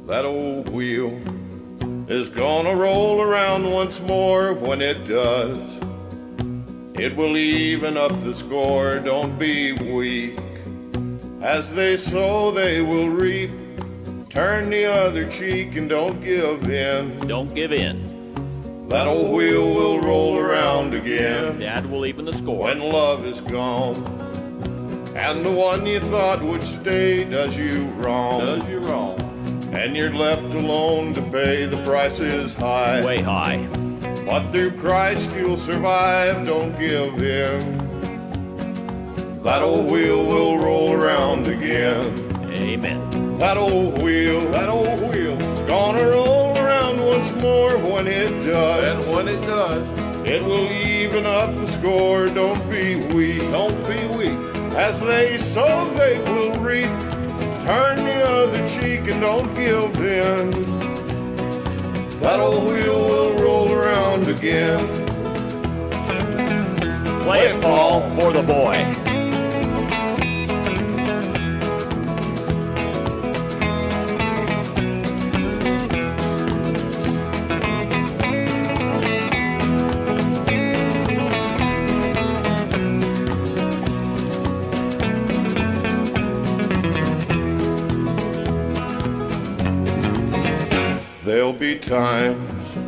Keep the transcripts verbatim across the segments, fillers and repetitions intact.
That old wheel is gonna roll around once more. When it does, it will even up the score. Don't be weak. As they sow, they will reap. Turn the other cheek and don't give in. Don't give in. That old wheel will roll around again. Dad will even the score. When love is gone, and the one you thought would stay does you wrong. Does you wrong. And you're left alone to pay. The price is high. Way high. But through Christ you'll survive. Don't give in. That old wheel will roll around again. Amen. That old wheel, that old wheel, gonna roll around once more. When it does, and when it does, it will even up the score. Don't be weak, don't be weak. As they sow, they will reap. Turn the other cheek and don't give in. That old wheel will roll around again. Play it, Paul, for the boy. There'll be times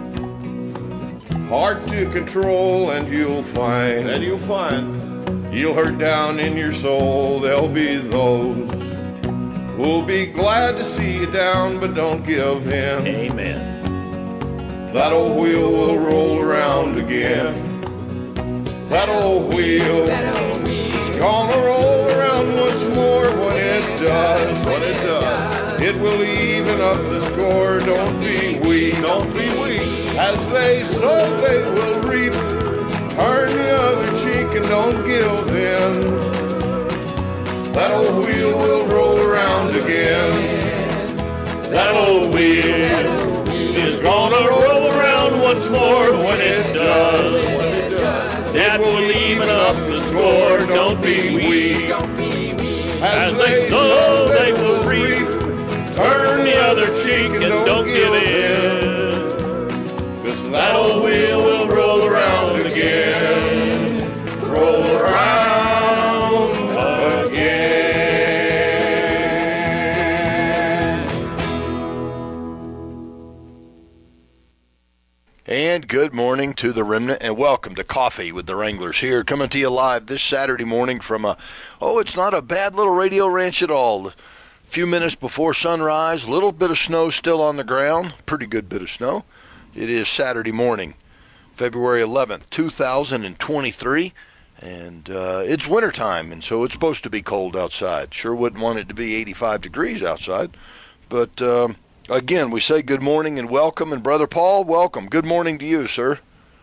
hard to control, and you'll find, and you'll find, you'll hurt down in your soul. There'll be those who'll be glad to see you down, but don't give in. Amen. That old wheel will roll around again. That old wheel is gonna roll around once more. When it does, when it does, it will even up the score. Don't be weak, don't be weak. As they sow, they will reap. Turn the other cheek and don't give in. That old wheel will roll around again. That old wheel is gonna roll around once more. When it does, it will even up the score. Don't be weak. As they sow, they will reap. Turn the other cheek and don't give in. 'Cause that old wheel will roll around again. Roll around again. And good morning to the Remnant, and welcome to Coffee with the Wranglers here, coming to you live this Saturday morning from a, oh, it's not a bad little radio ranch at all. A few minutes before sunrise, a little bit of snow still on the ground, pretty good bit of snow. It is Saturday morning, February eleventh, two thousand twenty-three, and uh, it's wintertime, and so it's supposed to be cold outside. Sure wouldn't want it to be eighty-five degrees outside, but um, again, we say good morning and welcome, and Brother Paul, welcome. Good morning to you, sir.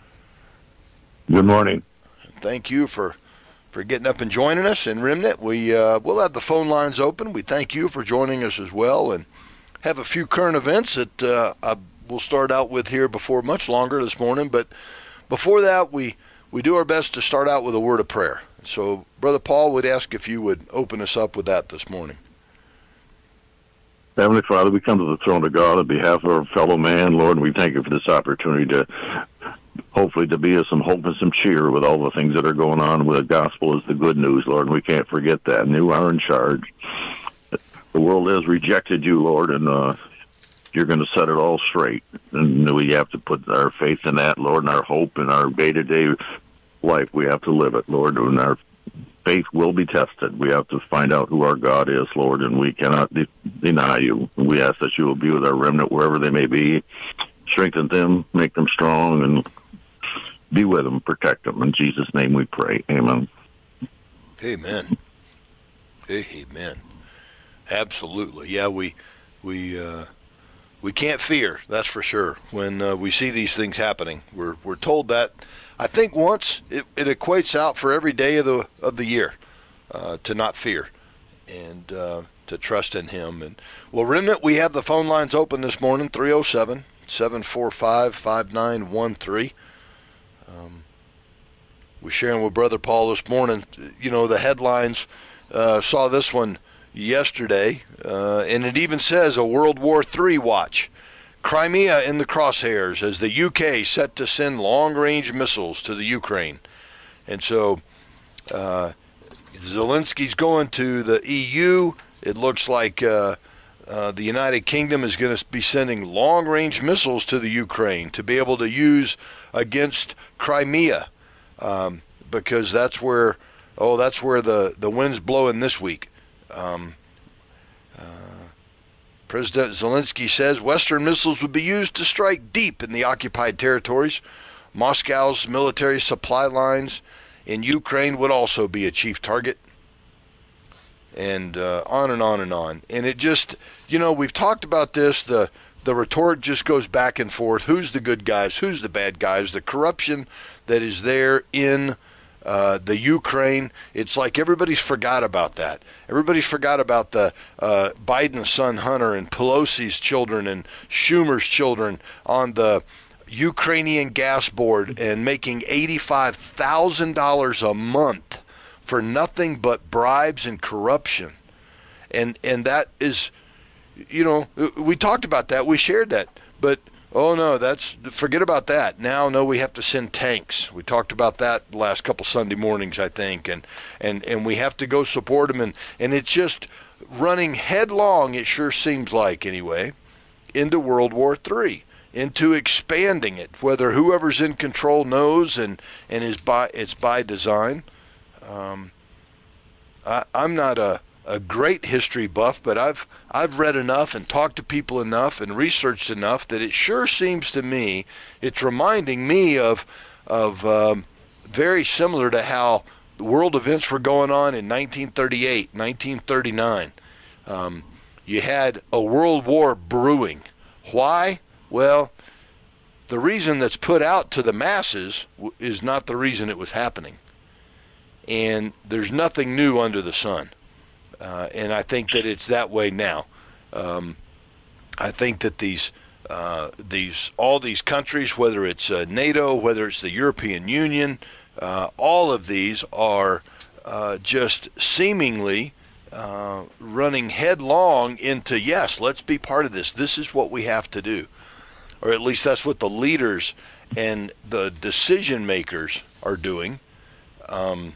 Good morning. Thank you for, for getting up and joining us. And Remnant, we, uh, we'll have the phone lines open. We thank you for joining us as well, and have a few current events that uh, I will start out with here before much longer this morning. But before that, we, we do our best to start out with a word of prayer. So, Brother Paul, would ask if you would open us up with that this morning. Heavenly Father, we come to the throne of God on behalf of our fellow man, Lord, and we thank you for this opportunity to hopefully to be of some hope and some cheer with all the things that are going on. With the gospel is the good news, Lord, and we can't forget that. And you are in charge. The world has rejected you, Lord, and uh, you're going to set it all straight. And we have to put our faith in that, Lord, and our hope in our day-to-day life. We have to live it, Lord, and our faith will be tested. We have to find out who our God is, Lord, and we cannot de- deny you. We ask that you will be with our remnant wherever they may be. Strengthen them, make them strong, and be with them, protect them. In Jesus' name we pray. Amen. Amen. Amen. Absolutely. Yeah, we we uh, we can't fear, that's for sure, when uh, we see these things happening. We're we're told that. I think once it, it equates out for every day of the of the year uh, to not fear and uh, to trust in Him. And well, Remnant, we have the phone lines open this morning, three oh seven, seven four five, five nine one three. Um, we're sharing with Brother Paul this morning. You know, the headlines, uh, saw this one yesterday, uh, and it even says a World War Three watch. Crimea in the crosshairs as the U K set to send long-range missiles to the Ukraine. And so uh, Zelensky's going to the E U. It looks like uh, uh, the United Kingdom is going to be sending long-range missiles to the Ukraine to be able to use against Crimea, um, because that's where, oh, that's where the, the wind's blowing this week. Um, uh, President Zelensky says Western missiles would be used to strike deep in the occupied territories. Moscow's military supply lines in Ukraine would also be a chief target. And uh, on and on and on. And it just, you know, we've talked about this. The, the rhetoric just goes back and forth. Who's the good guys? Who's the bad guys? The corruption that is there in Uh, the Ukraine, it's like everybody's forgot about that. Everybody's forgot about the uh, Biden's son Hunter and Pelosi's children and Schumer's children on the Ukrainian gas board and making eighty-five thousand dollars a month for nothing but bribes and corruption. And and that is, you know, we talked about that. We shared that. But oh no, that's forget about that. Now, no, we have to send tanks. We talked about that the last couple Sunday mornings, I think, and and and we have to go support them, and and it's just running headlong. It sure seems like, anyway, into World War Three, into expanding it. Whether whoever's in control knows, and and is by it's by design. Um, I, I'm not a a great history buff, but I've I've read enough and talked to people enough and researched enough that it sure seems to me it's reminding me of of um, very similar to how the world events were going on in nineteen thirty-eight, nineteen thirty-nine. Um, you had a world war brewing. Why? Well, the reason that's put out to the masses w- is not the reason it was happening. And there's nothing new under the sun. Uh, and I think that it's that way now. Um, I think that these, uh, these, all these countries, whether it's uh, NATO, whether it's the European Union, uh, all of these are uh, just seemingly uh, running headlong into, yes, let's be part of this. This is what we have to do, or at least that's what the leaders and the decision makers are doing. Um,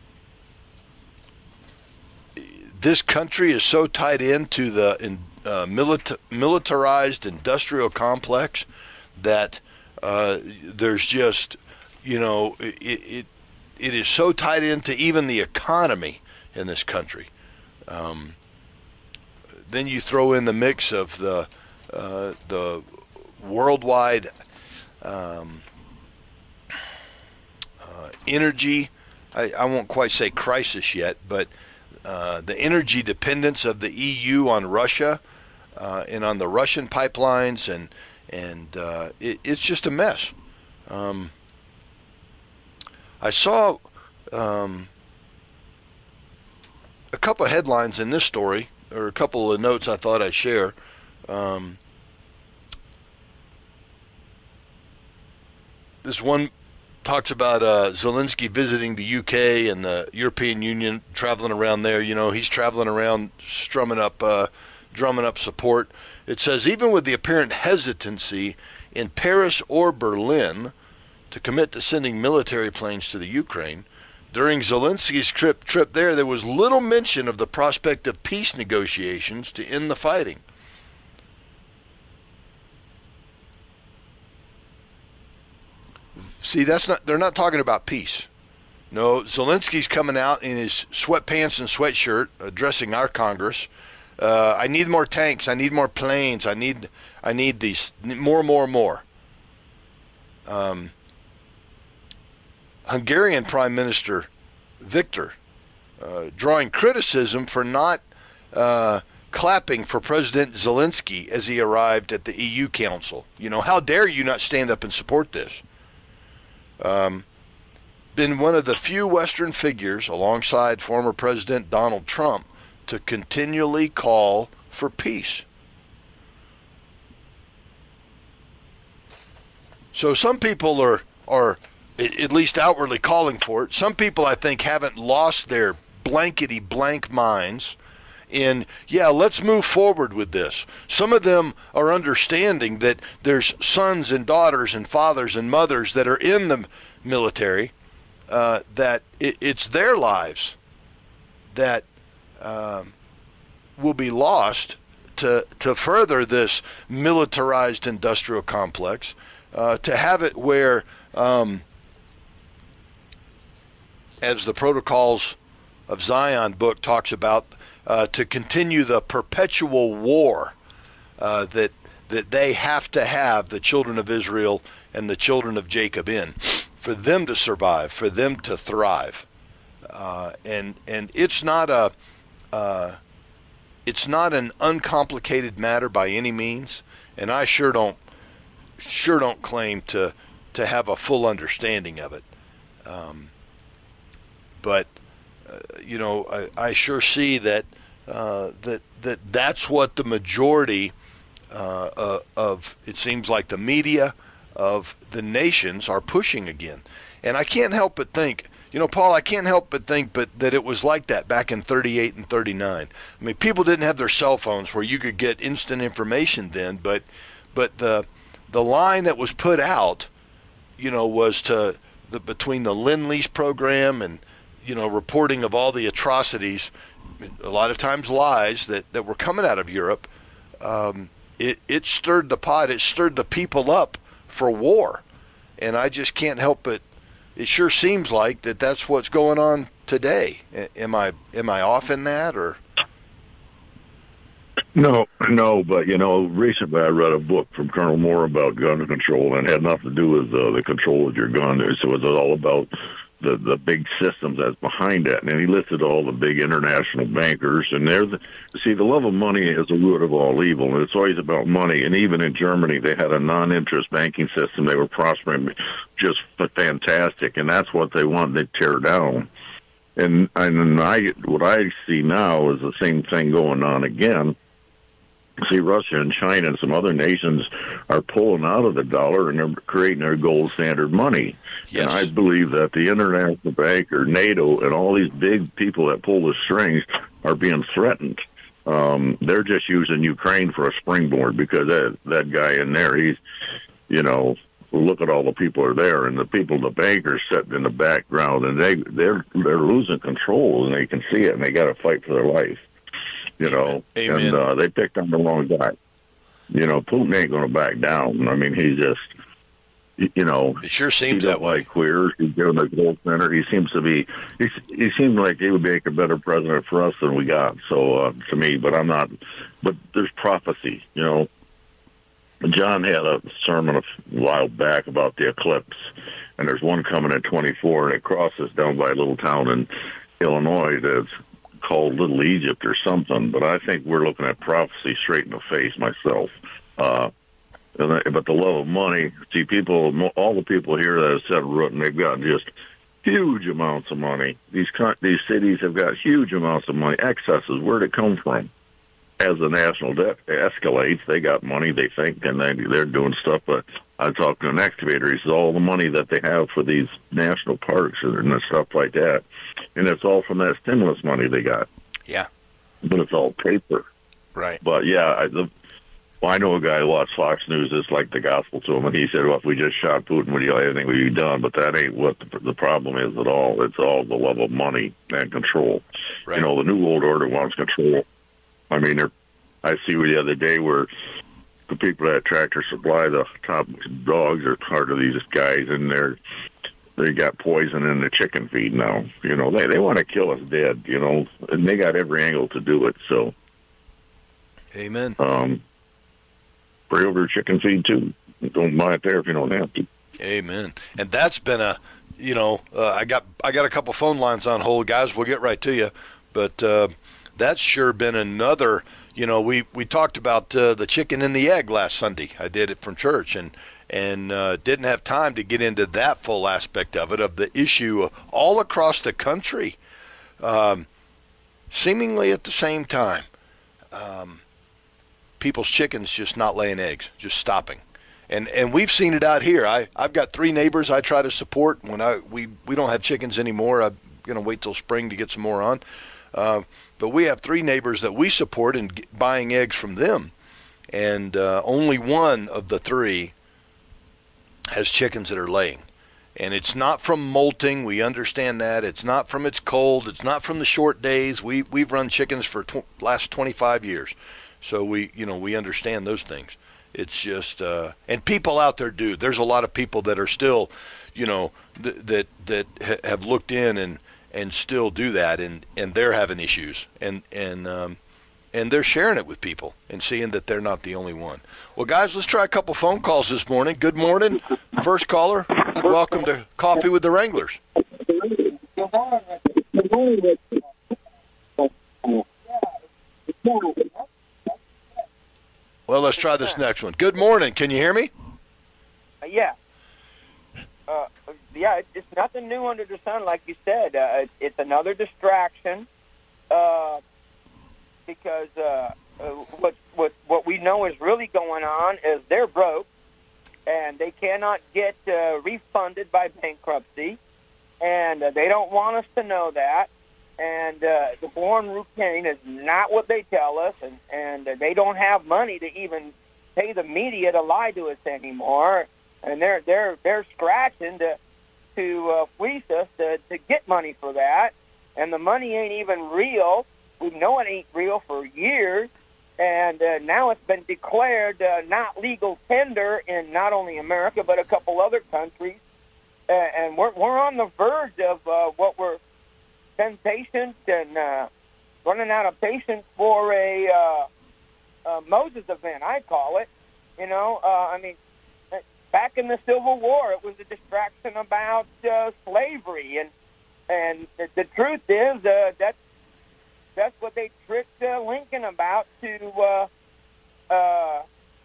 This country is so tied into the in, uh, milita- militarized industrial complex that uh, there's just, you know, it, it it is so tied into even the economy in this country. Um, then you throw in the mix of the uh, the worldwide um, uh, energy. I, I won't quite say crisis yet, but Uh, the energy dependence of the E U on Russia uh, and on the Russian pipelines, and and uh, it, it's just a mess. Um, I saw um, a couple of headlines in this story, or a couple of notes I thought I'd share. Um, this one talks about uh, Zelensky visiting the U K and the European Union, traveling around there. You know, he's traveling around, strumming up, uh, drumming up support. It says, even with the apparent hesitancy in Paris or Berlin to commit to sending military planes to the Ukraine, during Zelensky's trip trip there, there was little mention of the prospect of peace negotiations to end the fighting. See, that's not, they're not talking about peace. No, Zelensky's coming out in his sweatpants and sweatshirt addressing our Congress. Uh, I need more tanks. I need more planes. I need, I need these more, more, more. Um, Hungarian Prime Minister Viktor uh, drawing criticism for not uh, clapping for President Zelensky as he arrived at the E U Council. You know, how dare you not stand up and support this? Um, been one of the few Western figures, alongside former President Donald Trump, to continually call for peace. So some people are, are at least outwardly calling for it. Some people, I think, haven't lost their blankety blank minds in, yeah, let's move forward with this. Some of them are understanding that there's sons and daughters and fathers and mothers that are in the military, uh, that it, it's their lives that um, will be lost to to further this militarized industrial complex, uh, to have it where, um, as the Protocols of Zion book talks about, uh, to continue the perpetual war uh, that that they have to have, the children of Israel and the children of Jacob, in, for them to survive, for them to thrive. Uh, and and it's not a uh, it's not an uncomplicated matter by any means, and I sure don't sure don't claim to to have a full understanding of it. Um, but uh, you know, I, I sure see that uh, that that that's what the majority uh, uh, of, it seems like, the media of the nations are pushing again. And I can't help but think, you know, Paul, I can't help but think but that it was like that back in thirty-eight and thirty-nine. I mean, people didn't have their cell phones where you could get instant information then, but but the the line that was put out, you know, was to the between the Lend-Lease program and, you know, reporting of all the atrocities, a lot of times lies, that, that were coming out of Europe. Um, it, it stirred the pot. It stirred the people up for war. And I just can't help but, it sure seems like that that's what's going on today. Am I am I off in that, or? No, no, but, you know, recently I read a book from Colonel Moore about gun control, and it had nothing to do with uh, the control of your gun. It was all about the the big systems that's behind it. And he listed all the big international bankers, and they're the, see, the love of money is the root of all evil, and it's always about money. And even in Germany, they had a non-interest banking system. They were prospering just fantastic, and that's what they want to tear down. And and I what I see now is the same thing going on again. See, Russia and China and some other nations are pulling out of the dollar, and they're creating their gold standard money. Yes. And I believe that the International Bank or NATO and all these big people that pull the strings are being threatened. Um, they're just using Ukraine for a springboard, because that that guy in there, he's, you know, look at all the people are there, and the people, the bankers, sitting in the background, and they they're they're losing control, and they can see it, and they got to fight for their life. You know, Amen. and uh, they picked on the wrong guy. You know, Putin ain't going to back down. I mean, he's just, you know, it sure seems he that don't way. like queers. He's doing the gold center. He seems to be. He, he seemed like he would make a better president for us than we got. So uh, to me, but I'm not. But there's prophecy. You know, John had a sermon a while back about the eclipse, and there's one coming at twenty-four, and it crosses down by a little town in Illinois that's called Little Egypt or something, but I think we're looking at prophecy straight in the face myself. Uh, and, but the love of money, see, people, all the people here that have set root, and they've got just huge amounts of money. These these cities have got huge amounts of money, excesses. Where'd it come from? As the national debt escalates, they got money, they think, and they, they're doing stuff. But I talked to an excavator. He says all the money that they have for these national parks and stuff like that, and it's all from that stimulus money they got. Yeah. But it's all paper. Right. But, yeah, I, the, well, I know a guy who watched Fox News. It's like the gospel to him, and he said, well, if we just shot Putin, would you, everything would be done. But that ain't what the, the problem is at all. It's all the love of money and control. Right. You know, the New World Order wants control. I mean, I see the other day where the people at Tractor Supply, the top dogs, are part of these guys, and they're they got poison in the chicken feed now. You know, they they want to kill us dead. You know, and they got every angle to do it. So, amen. Um, pray over chicken feed too. Don't buy it there if you don't have to. Amen. And that's been a, you know, uh, I got I got a couple phone lines on hold, guys. We'll get right to you, but. Uh, That's sure been another, you know, we, we talked about uh, the chicken and the egg last Sunday. I did it from church, and and uh, didn't have time to get into that full aspect of it, of the issue all across the country, um, seemingly at the same time. Um, people's chickens just not laying eggs, just stopping. And and we've seen it out here. I, I've got three neighbors I try to support. When I we, we don't have chickens anymore. I'm going to wait till spring to get some more on. Uh, but we have three neighbors that we support in g- buying eggs from them, and uh, only one of the three has chickens that are laying. And it's not from molting. We understand that. It's not from it's cold. It's not from the short days. We we've run chickens for tw- last twenty-five years, so we you know we understand those things. It's just uh, and people out there do. There's a lot of people that are still, you know, th- that that ha- have looked in and and still do that, and and they're having issues, and and um, and they're sharing it with people and seeing that they're not the only one. Well, guys, let's try a couple phone calls this morning. Good morning, first caller. Welcome to Coffee with the Wranglers. Well, let's try this next one. Good morning. Can you hear me? Uh, yeah. Uh, yeah, it's, it's nothing new under the sun, like you said. Uh, it's, it's another distraction uh, because uh, uh, what, what, what we know is really going on is they're broke, and they cannot get uh, refunded by bankruptcy, and uh, they don't want us to know that. And uh, the born routine is not what they tell us, and, and uh, they don't have money to even pay the media to lie to us anymore. And they're they're they're scratching to to uh, fleece us to, to get money for that, and the money ain't even real. We know it ain't real for years, and uh, now it's been declared uh, not legal tender in not only America but a couple other countries, uh, and we're we're on the verge of uh, what we're been patient and uh, running out of patience for a, uh, a Moses event, I call it. You know, uh, I mean, back in the Civil War, it was a distraction about uh, slavery, and and the, the truth is uh, that's that's what they tricked uh, Lincoln about to uh, uh,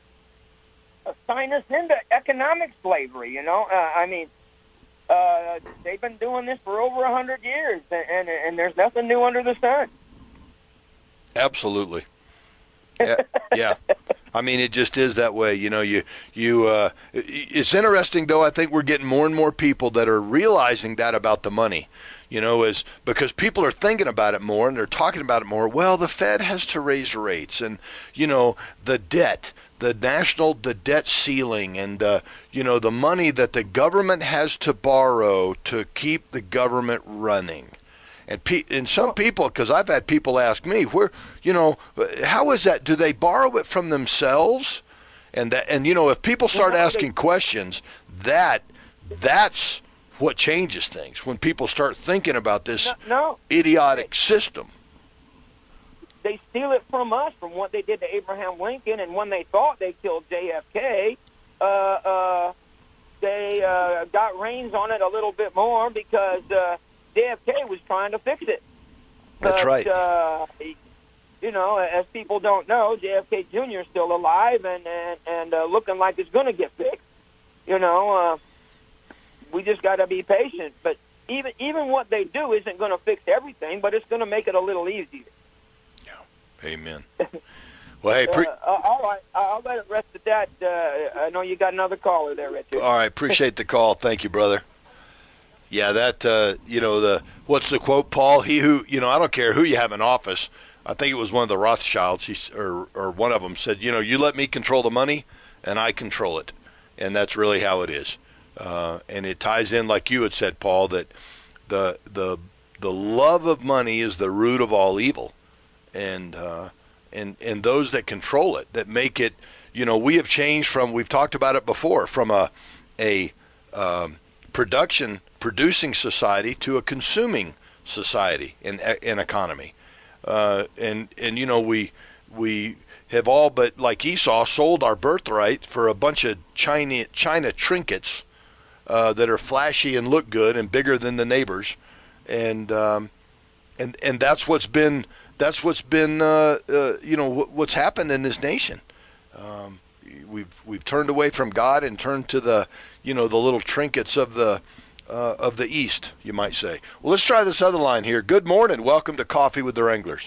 assign us into economic slavery. You know, uh, I mean. Uh, they've been doing this for over a hundred years, and, and and there's nothing new under the sun. Absolutely. Yeah, yeah. I mean, it just is that way. You know, you you. Uh, it's interesting, though. I think we're getting more and more people that are realizing that about the money. You know, is because people are thinking about it more and they're talking about it more. Well, the Fed has to raise rates, and you know, the debt. The national, the debt ceiling, and uh, you know the money that the government has to borrow to keep the government running, and pe- and some people, because I've had people ask me, where, you know, how is that? Do they borrow it from themselves? And that, and you know, if people start asking questions, that that's what changes things. When people start thinking about this no, no. idiotic system. They steal it from us, from what they did to Abraham Lincoln, and when they thought they killed J F K, uh, uh, they uh, got reins on it a little bit more because uh, J F K was trying to fix it. That's but, right. Uh, you know, as people don't know, J F K Junior is still alive and and, and uh, looking like it's going to get fixed. You know, uh, we just got to be patient. But even even what they do isn't going to fix everything, but it's going to make it a little easier. Amen. Well, hey, pre- uh, uh, all right. I'll let it rest at that. Uh, I know you got another caller there, Richard. All right. Appreciate the call. Thank you, brother. Yeah, that, uh, you know, the what's the quote, Paul? He who, you know, I don't care who you have in office. I think it was one of the Rothschilds, he, or, or one of them said, you know, you let me control the money and I control it. And that's really how it is. Uh, and it ties in, like you had said, Paul, that the the the love of money is the root of all evil. And uh, and and those that control it, that make it, you know, we have changed from, we've talked about it before, from a a um, production producing society to a consuming society and an economy, uh, and and you know we we have all but, like Esau, sold our birthright for a bunch of China China trinkets uh, that are flashy and look good and bigger than the neighbors, and um, and and that's what's been. That's what's been, uh, uh, you know, w- what's happened in this nation. Um, we've we've turned away from God and turned to the, you know, the little trinkets of the uh, of the East, you might say. Well, let's try this other line here. Good morning. Welcome to Coffee with the Wranglers.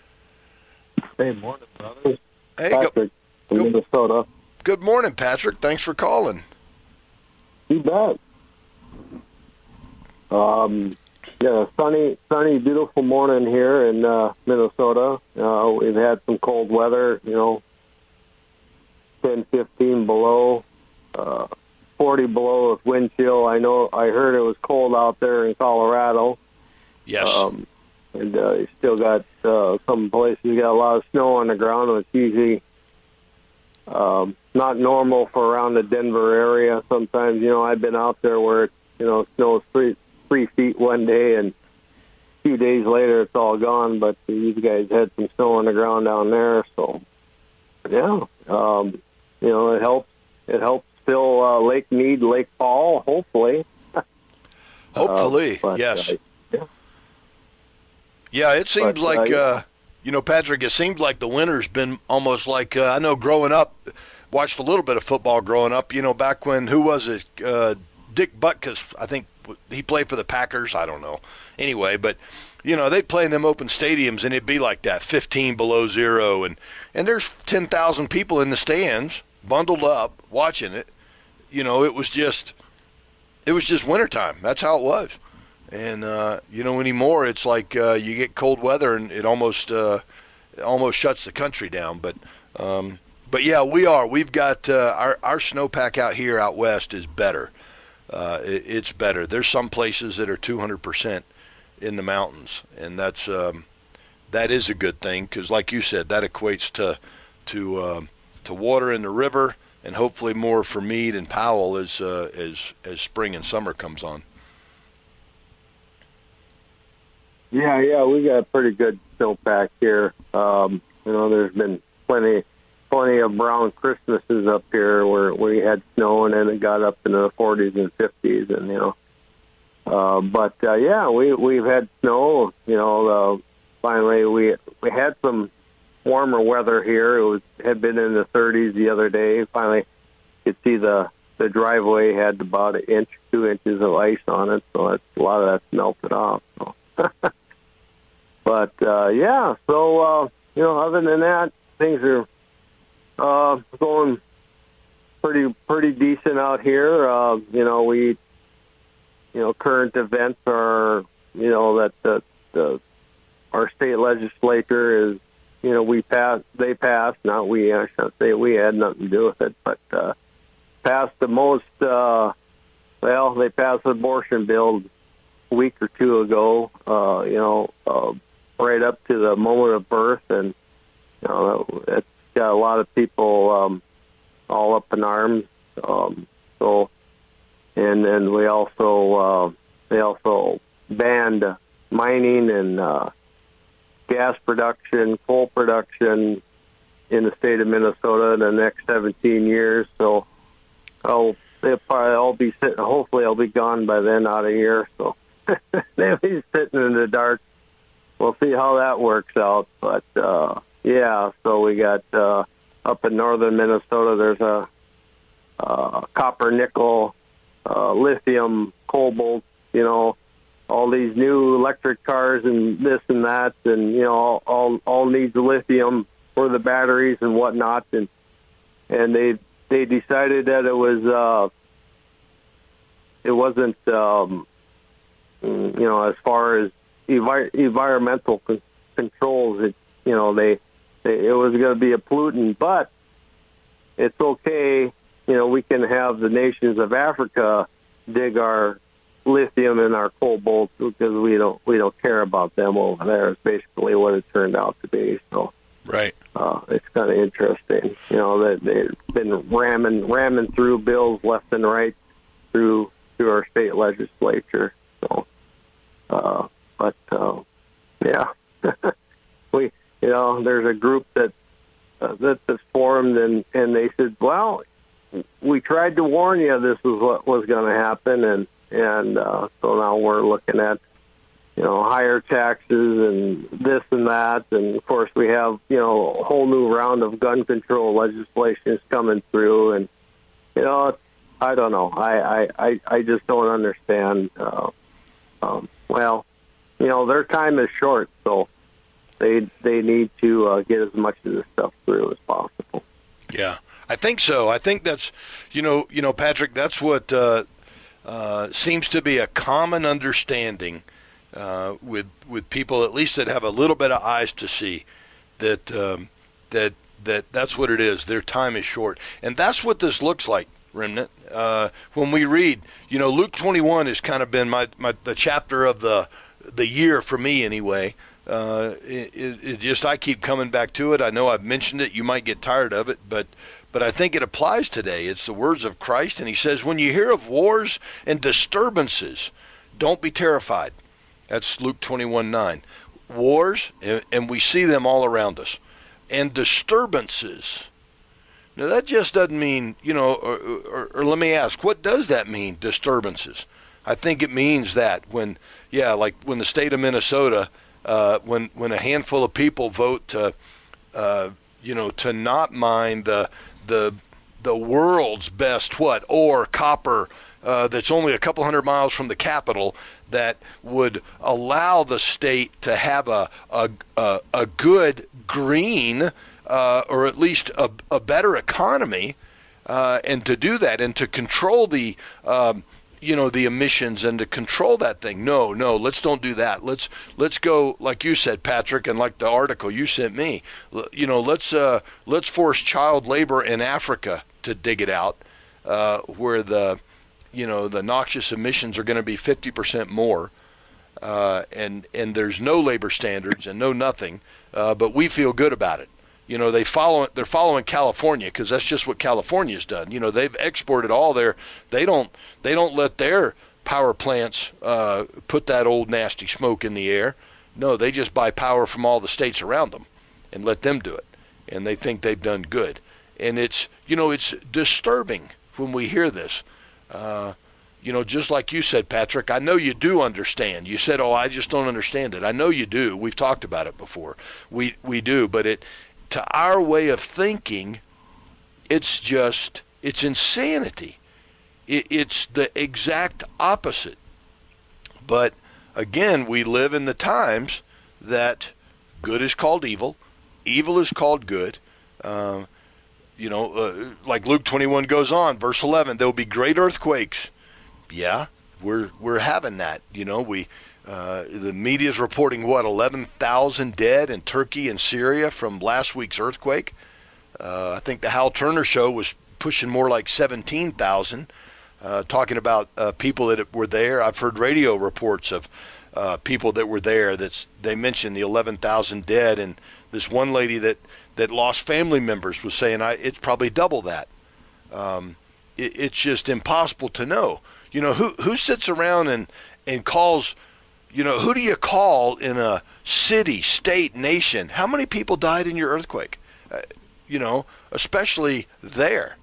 Hey, morning, brother. Hey, Patrick go, from go, Minnesota. Good morning, Patrick. Thanks for calling. You bet. Um, Yeah, sunny, sunny, beautiful morning here in uh, Minnesota. Uh, we've had some cold weather, you know, ten, fifteen below, uh, forty below with wind chill. I know, I heard it was cold out there in Colorado. Yes. Um, and uh, you still got uh, some places you got a lot of snow on the ground. It's usually um, not normal for around the Denver area. Sometimes, you know, I've been out there where it, you know, snows three three feet one day, and a few days later it's all gone. But these guys had some snow on the ground down there, so yeah, um, you know, it helps. It helps fill uh, Lake Mead, Lake Paul, hopefully. Hopefully, uh, but, yes. Uh, yeah. Yeah, it seems But, like, uh, yeah. uh, you know, Patrick, it seems like the winter's been almost like, uh, I know growing up, watched a little bit of football growing up, you know, back when, who was it? Uh, Dick Butkus, I think he played for the Packers. I don't know. Anyway, but, you know, they'd play in them open stadiums, and it'd be like that, fifteen below zero, and, and there's ten thousand people in the stands, bundled up, watching it. You know, it was just, it was just wintertime. That's how it was. And, uh, you know, anymore, it's like uh, you get cold weather and it almost uh, it almost shuts the country down. But, um, but yeah, we are. We've got uh, our, our snowpack out here out west is better. Uh, it, it's better. There's some places that are two hundred percent in the mountains, and that's um, that is a good thing because, like you said, that equates to to uh, to water in the river and hopefully more for Meade and Powell as uh, as as spring and summer comes on. Yeah, yeah, we got a pretty good snowpack here. Um, you know, there's been plenty, plenty of brown Christmases up here where we had snow and then it got up into the forties and fifties, and you know. Uh, but uh, yeah, we we've had snow. You know, uh, finally we we had some warmer weather here. It was had been in the thirties the other day. Finally, you could see the the driveway had about an inch, two inches of ice on it, so that's, a lot of that's melted off. So. But, uh, yeah, so, uh, you know, other than that, things are uh, going pretty pretty decent out here. Uh, you know, we, you know, current events are, you know, that the, the our state legislature is, you know, we passed, they passed, not we, I shouldn't say we had nothing to do with it, but uh, passed the most, uh, well, they passed the abortion bill a week or two ago, uh, you know, uh, right up to the moment of birth, and you know it's got a lot of people um, all up in arms. Um, so, and then we also uh, they also banned mining and uh, gas production, coal production in the state of Minnesota in the next seventeen years. So, oh, they'll probably all be sitting. Hopefully, I'll be gone by then, out of here. So they'll be sitting in the dark. We'll see how that works out. But, uh, yeah, so we got uh, up in northern Minnesota, there's a uh, copper, nickel, uh, lithium, cobalt, you know, all these new electric cars and this and that, and, you know, all, all, all needs lithium for the batteries and whatnot. And, and they, they decided that it was, uh, it wasn't, um, you know, as far as Envi- environmental con- controls, it, you know, they, they it was going to be a pollutant, but it's okay. You know, we can have the nations of Africa dig our lithium and our cobalt because we don't we don't care about them over there. It's basically what it turned out to be. So, right, uh, it's kind of interesting. You know, that they've been ramming ramming through bills left and right through through our state legislature. So. Uh, But, uh, yeah, we, you know, there's a group that, uh, that that's formed, and, and they said, well, we tried to warn you this is what was going to happen, and, and uh, so now we're looking at, you know, higher taxes and this and that, and, of course, we have, you know, a whole new round of gun control legislation coming through, and, you know, I don't know. I, I, I just don't understand. Uh, um, well... You know, their time is short, so they they need to uh, get as much of this stuff through as possible. Yeah, I think so. I think that's, you know, you know, Patrick, that's what uh, uh, seems to be a common understanding uh, with with people at least that have a little bit of eyes to see that um, that that that's what it is. Their time is short, and that's what this looks like, Remnant. Uh, when we read, you know, Luke twenty-one has kind of been my, my the chapter of the the year for me anyway. Uh, it, it, it just I keep coming back to it. I know I've mentioned it. You might get tired of it, but but I think it applies today. It's the words of Christ, and he says, when you hear of wars and disturbances, don't be terrified. That's Luke twenty-one nine. Wars, and, and we see them all around us, and disturbances. Now that just doesn't mean, you know, or, or, or let me ask, what does that mean, disturbances? I think it means that when, yeah, like when the state of Minnesota, uh, when when a handful of people vote to, uh, you know, to not mine the the the world's best what ore, copper, uh, that's only a couple hundred miles from the capital, that would allow the state to have a a a, a good green, uh, or at least a, a better economy, uh, and to do that and to control the um, you know the emissions and to control that thing. No, no, let's don't do that. Let's let's go like you said, Patrick, and like the article you sent me. You know, let's uh, let's force child labor in Africa to dig it out, uh, where the you know the noxious emissions are going to be fifty percent more, uh, and and there's no labor standards and no nothing, uh, but we feel good about it. You know, they follow they're following California because that's just what California's done. You know, they've exported all their they don't they don't let their power plants uh, put that old nasty smoke in the air. No, they just buy power from all the states around them and let them do it, and they think they've done good. And it's you know it's disturbing when we hear this. Uh, you know, just like you said, Patrick, I know you do understand. You said, oh, I just don't understand it. I know you do. We've talked about it before. We we do, but it to our way of thinking, it's just, it's insanity. It, it's the exact opposite. But again, we live in the times that good is called evil, evil is called good. Um, you know, uh, like Luke twenty-one goes on, verse eleven, there will be great earthquakes. Yeah, we're we're having that. You know, we uh, the media is reporting what eleven thousand dead in Turkey and Syria from last week's earthquake. Uh, I think the Hal Turner show was pushing more like seventeen thousand, uh, talking about uh, people that were there. I've heard radio reports of uh, people that were there. That's they mentioned the eleven thousand dead, and this one lady that that lost family members was saying, I, it's probably double that. Um, it, it's just impossible to know. You know, who who sits around and, and calls, you know, who do you call in a city, state, nation? How many people died in your earthquake? Uh, you know, especially there.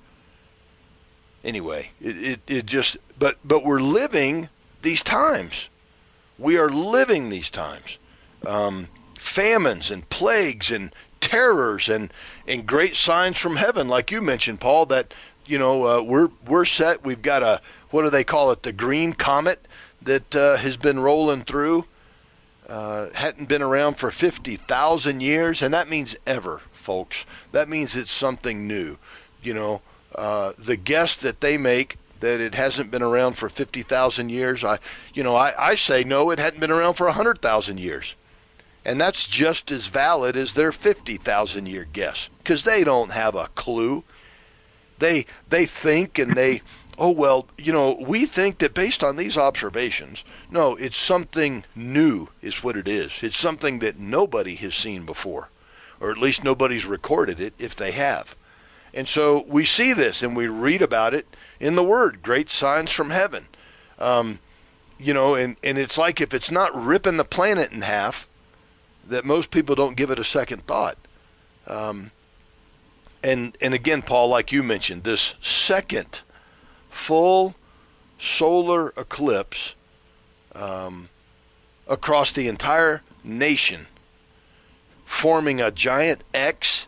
Anyway, it, it, it just, but, but we're living these times. We are living these times. Um, famines and plagues and terrors and, and great signs from heaven, like you mentioned, Paul, that, you know, uh, we're, we're set. We've got a, what do they call it? The green comet that uh, has been rolling through. Uh, hadn't been around for fifty thousand years, and that means ever, folks. That means it's something new. You know, uh, the guess that they make that it hasn't been around for fifty thousand years, I, you know, I, I say no, it hadn't been around for one hundred thousand years. And that's just as valid as their fifty thousand year guess, because they don't have a clue. They they think and they, oh, well, you know, we think that based on these observations. No, it's something new is what it is. It's something that nobody has seen before, or at least nobody's recorded it if they have. And so we see this and we read about it in the Word, great signs from heaven. Um, you know, and, and it's like if it's not ripping the planet in half, that most people don't give it a second thought. Um, and and again, Paul, like you mentioned, this second full solar eclipse um, across the entire nation, forming a giant X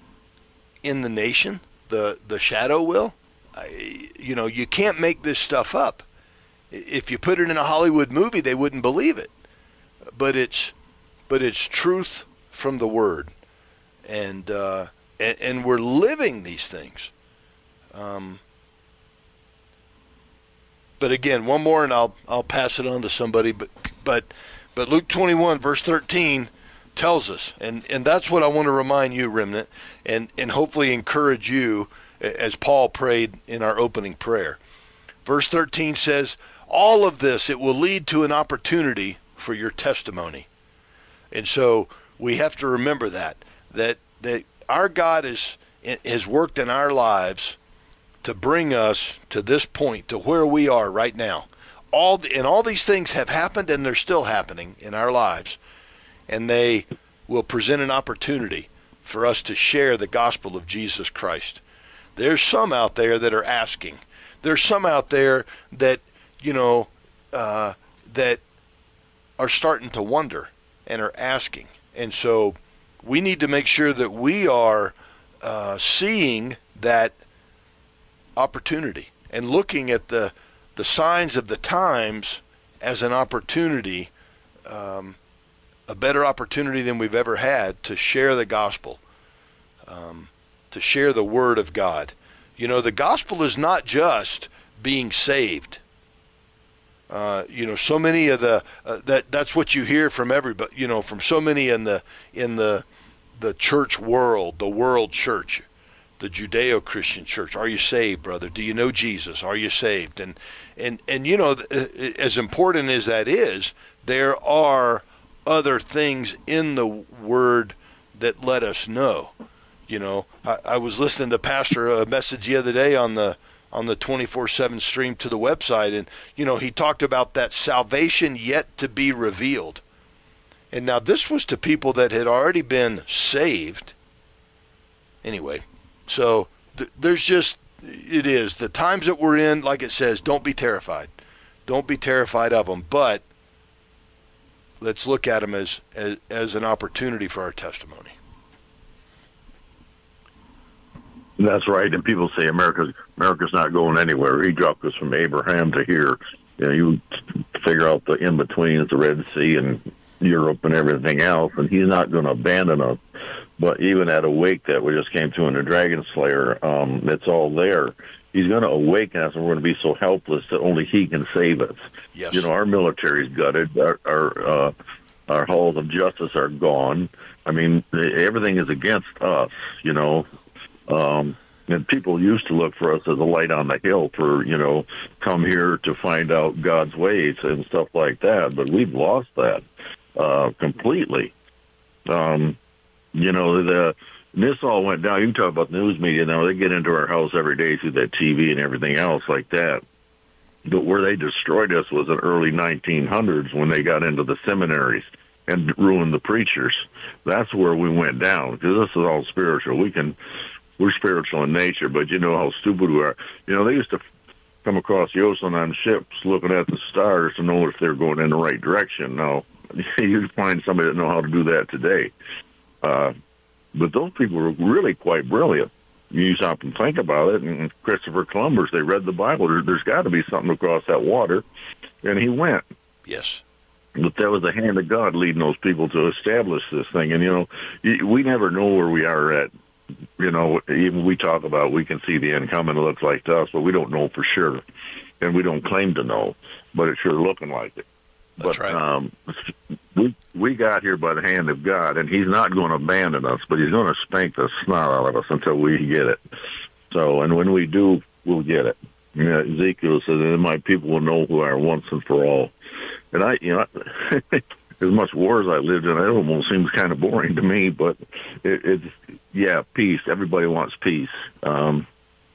in the nation, the the shadow will. I, you know, you can't make this stuff up. If you put it in a Hollywood movie, they wouldn't believe it. But it's but it's truth from the Word, and uh, and, and we're living these things. Um, but again, one more, and I'll I'll pass it on to somebody. But but But Luke twenty-one, verse thirteen, tells us, and, and that's what I want to remind you, Remnant, and, and hopefully encourage you as Paul prayed in our opening prayer. Verse thirteen says, all of this, it will lead to an opportunity for your testimony. And so we have to remember that, that, that our God is, has worked in our lives to bring us to this point, to where we are right now. All the, and all these things have happened, and they're still happening in our lives. And they will present an opportunity for us to share the gospel of Jesus Christ. There's some out there that are asking. There's some out there that, you know, uh, that are starting to wonder and are asking. And so we need to make sure that we are uh, seeing that opportunity and looking at the the signs of the times as an opportunity, um, a better opportunity than we've ever had to share the gospel, um, to share the word of God. You know, the gospel is not just being saved. Uh, you know, so many of the uh, that that's what you hear from everybody. You know, from so many in the in the the church world, the world church, the Judeo-Christian church. Are you saved, brother? Do you know Jesus? Are you saved? And and and you know, as important as that is, there are other things in the word that let us know. You know, I, I was listening to Pastor a message the other day on the on the twenty-four seven stream to the website, and you know, he talked about that salvation yet to be revealed. And now this was to people that had already been saved. Anyway, so th- there's just, it is, the times that we're in, like it says, don't be terrified. Don't be terrified of them, but let's look at them as, as, as an opportunity for our testimony. That's right. And people say America's America's not going anywhere. He dropped us from Abraham to here. You know, you figure out the in-betweens, the Red Sea and Europe and everything else, and he's not going to abandon us. But even at Awake that we just came to in the Dragon Slayer, um, it's all there. He's going to awaken us, and we're going to be so helpless that only he can save us. Yes. You know, our military's gutted. Our our, uh, our halls of justice are gone. I mean, everything is against us, you know. Um, and people used to look for us as a light on the hill for, you know, come here to find out God's ways and stuff like that. But we've lost that uh, completely. Um, you know, the this all went down. You can talk about the news media now. They get into our house every day through that T V and everything else like that. But where they destroyed us was in early nineteen hundreds when they got into the seminaries and ruined the preachers. That's where we went down, because this is all spiritual. We can... We're spiritual in nature, but you know how stupid we are. You know, they used to come across Yosin on ships looking at the stars to know if they're going in the right direction. Now, you'd find somebody that know how to do that today. Uh, but those people were really quite brilliant. You stop and think about it, and Christopher Columbus, they read the Bible. There, there's got to be something across that water, and he went. Yes. But that was the hand of God leading those people to establish this thing. And, you know, we never know where we are at. You know, even we talk about we can see the end coming, it looks like to us, but we don't know for sure. And we don't claim to know, but it's sure looking like it. That's but right. um, we we got here by the hand of God, and he's not going to abandon us, but he's going to spank the snot out of us until we get it. So, and when we do, we'll get it. You know, Ezekiel says, and my people will know who I are once and for all. And I, you know, as much war as I lived in, it almost seems kind of boring to me, but it, it's, yeah, peace. Everybody wants peace. Um,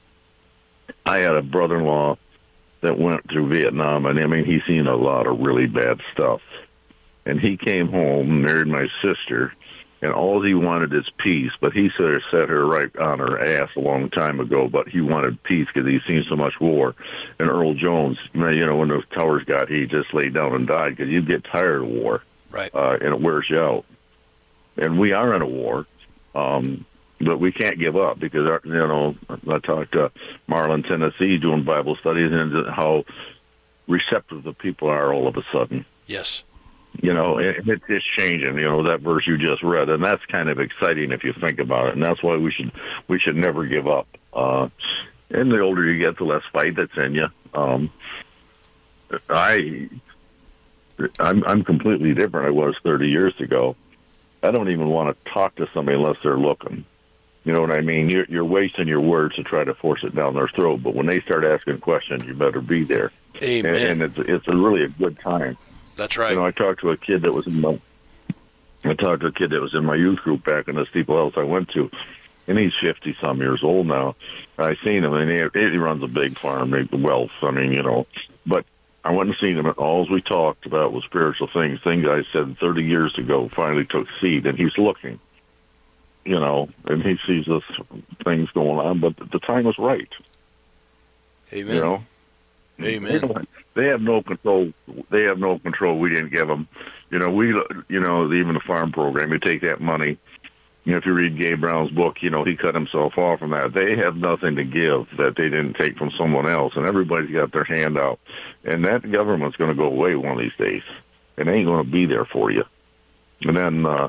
I had a brother-in-law that went through Vietnam, and I mean, he's seen a lot of really bad stuff. And he came home and married my sister, and all he wanted is peace, but he sort of set her right on her ass a long time ago, but he wanted peace because he's seen so much war. And Earl Jones, you know, when those towers got, he just laid down and died because you get tired of war. Right. Uh, and it wears you out. And we are in a war, um, but we can't give up because, our, you know, I talked to Marlin, Tennessee, doing Bible studies, and how receptive the people are all of a sudden. Yes. You know, it, it, it's changing, you know, that verse you just read, and that's kind of exciting if you think about it, and that's why we should we should never give up. Uh, and the older you get, the less fight that's in you. Um, I... I'm I'm completely different I was thirty years ago. I don't even want to talk to somebody unless they're looking. You know what I mean? You're, you're wasting your words to try to force it down their throat. But when they start asking questions, you better be there. Amen. And, and it's it's a really a good time. That's right. You know, I talked to a kid that was in my I talked to a kid that was in my youth group back in the Steeple House I went to, and he's fifty some years old now. I seen him, and he, he runs a big farm, big wealth. I mean, you know, but I went and seen him, and all we talked about was spiritual things. Things I said thirty years ago finally took seed, and he's looking, you know, and he sees this things going on, but the time was right. Amen. You know, Amen. They have no control. They have no control. We didn't give them. You know, we, you know, even the farm program. You take that money. You know, if you read Gabe Brown's book, you know, he cut himself off from that. They have nothing to give that they didn't take from someone else, and everybody's got their hand out. And that government's going to go away one of these days. It ain't going to be there for you. And then, uh,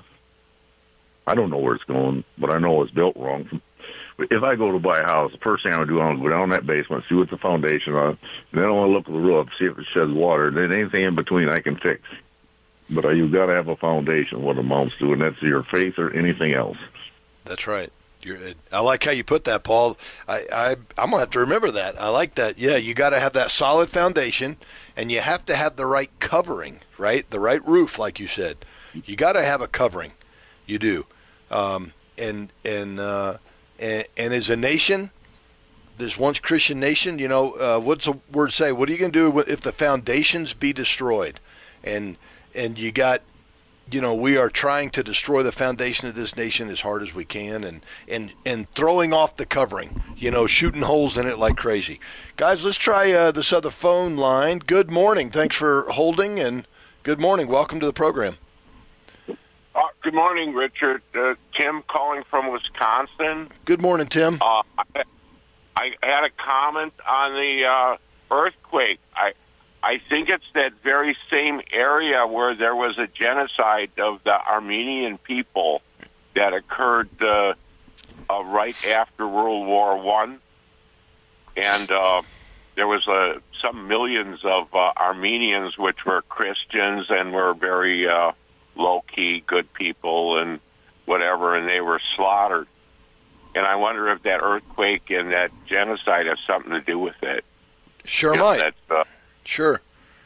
I don't know where it's going, but I know it's built wrong. If I go to buy a house, the first thing I would do, I would go down that basement, see what the foundation on, and then I want to look at the roof, see if it sheds water. Then anything in between I can fix. But uh, you've got to have a foundation, what amounts to, and that's your faith or anything else. That's right. You're, I like how you put that, Paul. I, I, I'm going to have to remember that. I like that. Yeah, you got to have that solid foundation, and you have to have the right covering, right? The right roof, like you said. You got to have a covering. You do. Um, and, and, uh, and, and as a nation, this once Christian nation, you know, uh, what's the word say? What are you going to do if the foundations be destroyed? And and you got, you know, we are trying to destroy the foundation of this nation as hard as we can, and and and throwing off the covering, you know, shooting holes in it like crazy. Guys, let's try uh, this other phone line. Good morning. Thanks for holding, and good morning. Welcome to the program. Uh, good morning, Richard. Uh, Tim calling from Wisconsin. Good morning, Tim. Uh, I, I had a comment on the uh, earthquake. I I think it's that very same area where there was a genocide of the Armenian people that occurred uh, uh, right after World War One, and uh, there was uh, some millions of uh, Armenians which were Christians and were very uh, low-key, good people and whatever, and they were slaughtered. And I wonder if that earthquake and that genocide has something to do with it. Sure You know, might. that's, uh, Sure.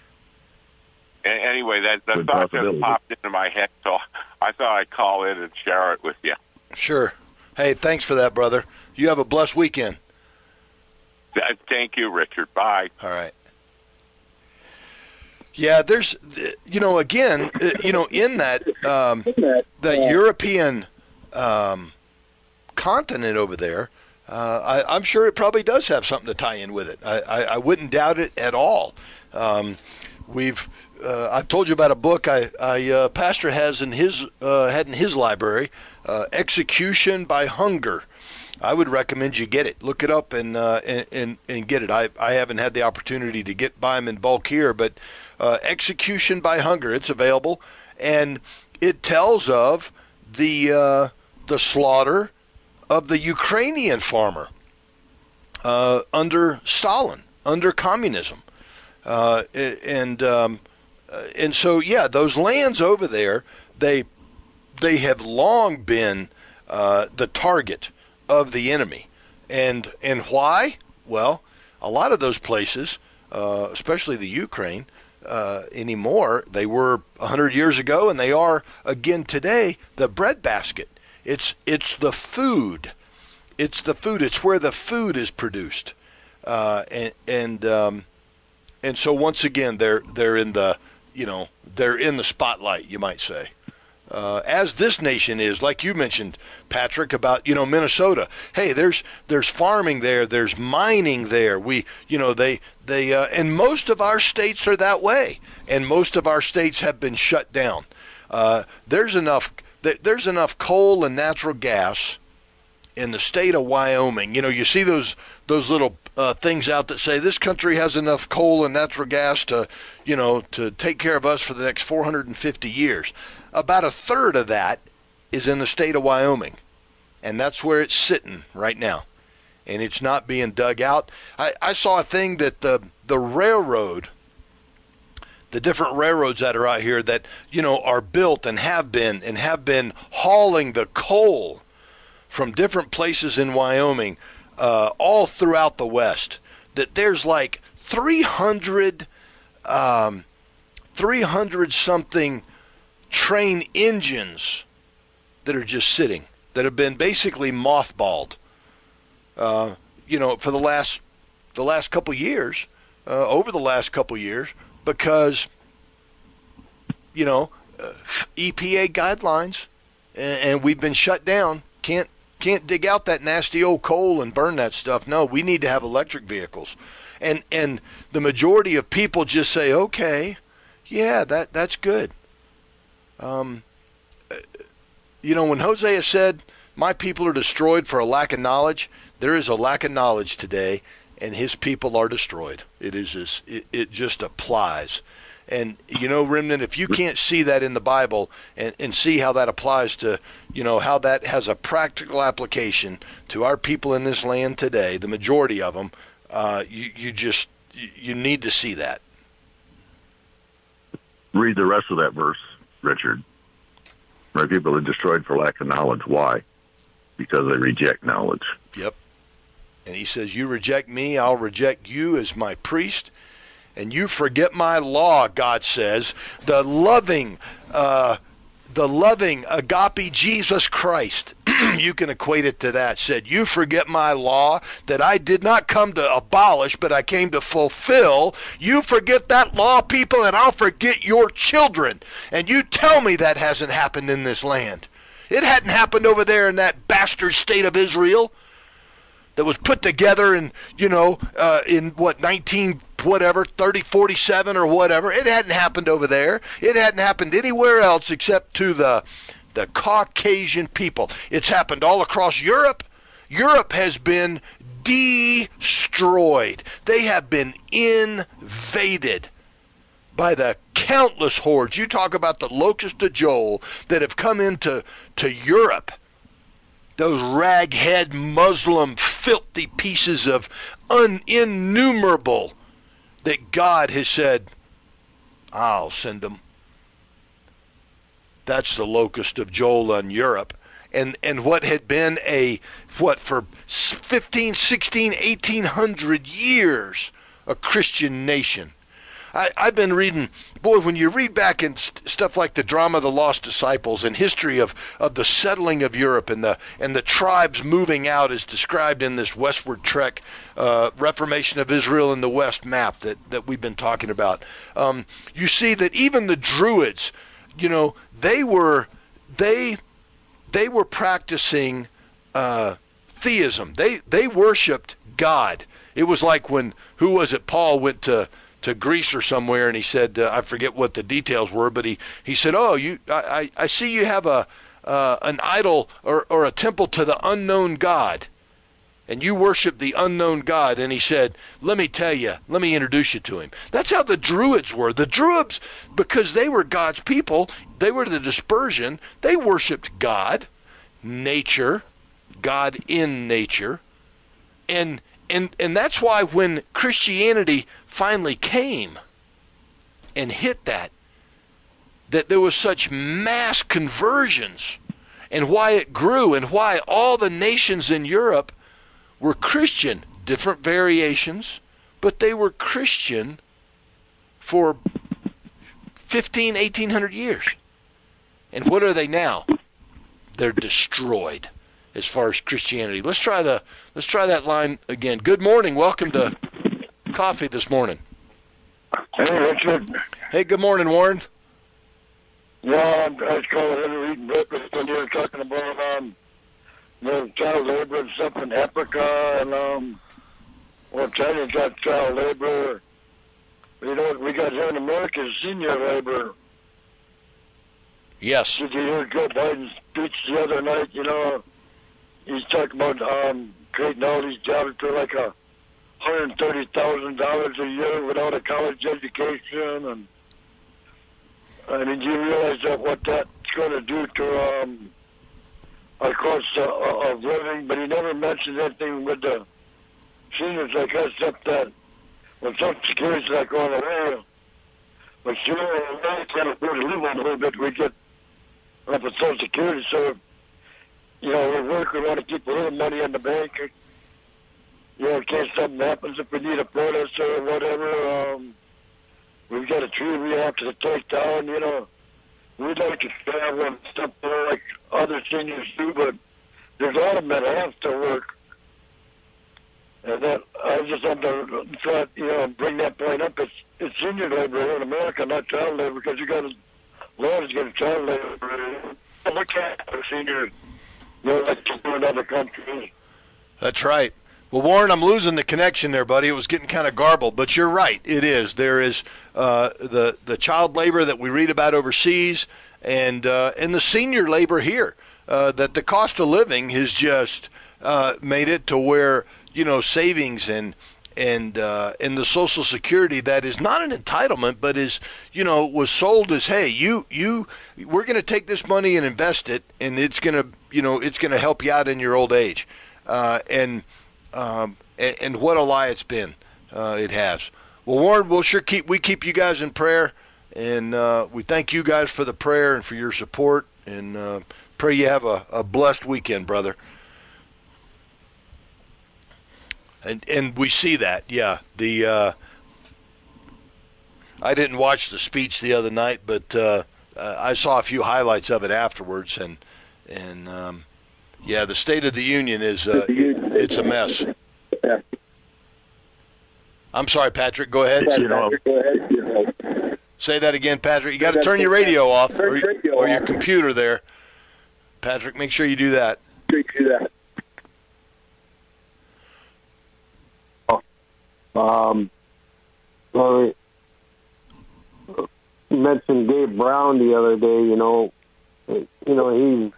Anyway, that the Good thought just possibility. popped into my head, so I thought I'd call in and share it with you. Sure. Hey, thanks for that, brother. You have a blessed weekend. Th- Thank you, Richard. Bye. All right. Yeah, there's, you know, again, uh, you know, in that, um, the European um, continent over there, uh, I, I'm sure it probably does have something to tie in with it. I, I, I wouldn't doubt it at all. Um, we've, uh, I've told you about a book I, I uh, Pastor has in his uh, had in his library, uh, Execution by Hunger. I would recommend you get it. Look it up and uh, and, and and get it. I I haven't had the opportunity to get by them in bulk here, but uh, Execution by Hunger, it's available, and it tells of the uh, the slaughter of the Ukrainian farmer uh, under Stalin, under communism, uh, and um, and so yeah, those lands over there, they they have long been uh, the target of the enemy. And and why? Well, a lot of those places, uh, especially the Ukraine, uh, anymore, they were one hundred years ago, and they are again today, the breadbasket. It's it's the food. It's the food. It's where the food is produced. Uh, and and um, and so once again, they're they're in the you know they're in the spotlight, you might say. Uh, as this nation is, like you mentioned, Patrick, about, you know, Minnesota. Hey, there's there's farming there, there's mining there. We, you know, they they uh, and most of our states are that way, and most of our states have been shut down. Uh, there's enough there's enough coal and natural gas in the state of Wyoming. You know, you see those those little uh, things out that say this country has enough coal and natural gas to, you know, to take care of us for the next four hundred fifty years. About a third of that is in the state of Wyoming, and that's where it's sitting right now, and it's not being dug out. I, I saw a thing that the the railroad the different railroads that are out here that, you know, are built and have been and have been hauling the coal from different places in Wyoming, uh, all throughout the West, that there's like three hundred, um, three hundred something train engines that are just sitting, that have been basically mothballed, uh, you know, for the last, the last couple years, uh, over the last couple years, because, you know, uh, E P A guidelines, and, and we've been shut down. Can't can't dig out that nasty old coal and burn that stuff. No, we need to have electric vehicles, and and the majority of people just say, okay, yeah, that that's good. Um, you know, when Hosea said, "My people are destroyed for a lack of knowledge," there is a lack of knowledge today, and his people are destroyed. It is just, it, it just applies. And, you know, Remnant, if you can't see that in the Bible and, and see how that applies to, you know, how that has a practical application to our people in this land today, the majority of them, uh, you, you just, you need to see that. Read the rest of that verse, Richard. My people are destroyed for lack of knowledge. Why? Because they reject knowledge. Yep. And he says, you reject me, I'll reject you as my priest, and you forget my law, God says. The loving, uh, the loving agape Jesus Christ, you can equate it to that, said, you forget my law that I did not come to abolish, but I came to fulfill. You forget that law, people, and I'll forget your children. And you tell me that hasn't happened in this land. It hadn't happened over there in that bastard state of Israel that was put together in, you know, uh, in what, nineteen whatever, thirty forty-seven or whatever. It hadn't happened over there. It hadn't happened anywhere else except to the the Caucasian people. It's happened all across Europe. Europe has been destroyed. They have been invaded by the countless hordes. You talk about the locust of Joel that have come into to Europe. Those raghead Muslim filthy pieces of un- innumerable that God has said, I'll send them. That's the locust of Joel in Europe. And and what had been a, what, for fifteen, sixteen, eighteen hundred years, a Christian nation. I, I've been reading, boy, when you read back in st- stuff like the drama of the Lost Disciples and history of, of the settling of Europe and the and the tribes moving out as described in this westward trek, uh, Reformation of Israel in the West map that, that we've been talking about, um, you see that even the Druids, you know, they were they they were practicing uh, theism. They they worshipped God. It was like when, who was it? Paul went to to Greece or somewhere, and he said, uh, I forget what the details were, but he, he said, oh, you, I, I see you have a uh, an idol or, or a temple to the unknown God, and you worship the unknown God. And he said, let me tell you, let me introduce you to him. That's how the Druids were. The Druids, because they were God's people, they were the dispersion, they worshipped God, nature, God in nature, and and and that's why when Christianity finally came and hit that, that there was such mass conversions, and why it grew, and why all the nations in Europe were Christian, different variations, but they were Christian for fifteen, eighteen hundred years. And what are they now? They're destroyed as far as Christianity. Let's try the let's try that line again. Good morning. Welcome to Coffee this morning. Hey, Richard. Hey, good morning, Warren. Yeah, I'm, I was calling in to eating breakfast when you were talking about um, the child labor and stuff in Africa, and um, well, China's got child labor. You know what we got here in America is senior labor. Yes. Did you hear Joe Biden's speech the other night? You know, he's talking about um, creating all these jobs for like a one hundred thirty thousand dollars a year without a college education, and I mean, do you realize that what that's going to do to um, our cost of, of living? But he never mentioned anything with the seniors like us, except that when Social Security's not going away, But sure, we can't afford to live on a little bit. We get up with Social Security, so, you know, we work, we want to keep a little money in the bank. You know, in case something happens, if we need a furnace or whatever, um, we've got a tree we have to take down, you know. We'd like to travel and stuff there like other seniors do, but there's a lot of them that have to work. And that, I just want to try, you know, bring that point up. It's, it's senior labor here in America, not child labor, because you got to, law is getting child labor. Look at the senior, you know, like you do in other countries. That's right. Well, Warren, I'm losing the connection there, buddy. It was getting kind of garbled, but you're right. It is. There is uh, the the child labor that we read about overseas, and uh, and the senior labor here. Uh, that the cost of living has just uh, made it to where, you know, savings and and uh, and the Social Security that is not an entitlement, but is, you know, was sold as, hey, you you we're going to take this money and invest it, and it's going to, you know, it's going to help you out in your old age, uh, and Um, and, and what a lie it's been. Uh, it has. Well, Warren, we'll sure keep we keep you guys in prayer, and uh, we thank you guys for the prayer and for your support, and uh, pray you have a, a blessed weekend, brother. And and we see that, yeah. The uh, I didn't watch the speech the other night, but uh, uh, I saw a few highlights of it afterwards, and and. Um, Yeah, the State of the Union is uh, it, it's a mess. I'm sorry, Patrick. Go ahead. You know, Say that again, Patrick. You got to turn your radio off or, or your computer there. Patrick, make sure you do that. Um, well, you mentioned Dave Brown the other day. You know, you know he's.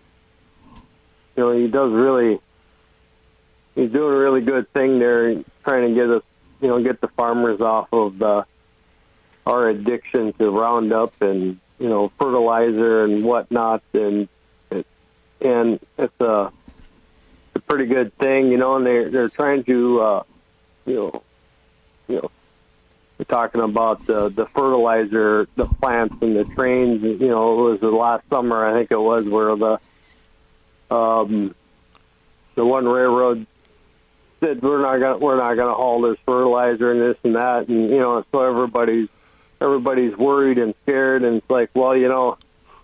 You know, he does really, he's doing a really good thing there, trying to get us, you know, get the farmers off of the, our addiction to Roundup and, you know, fertilizer and whatnot. And, it, and it's a, a pretty good thing, you know, and they're, they're trying to, uh, you know, you know, we're talking about the, the fertilizer, the plants and the trains, you know, it was the last summer, I think it was, where the, Um, the one railroad said we're not gonna we're not gonna haul this fertilizer and this and that, and you know, so everybody's everybody's worried and scared, and it's like, well, you know,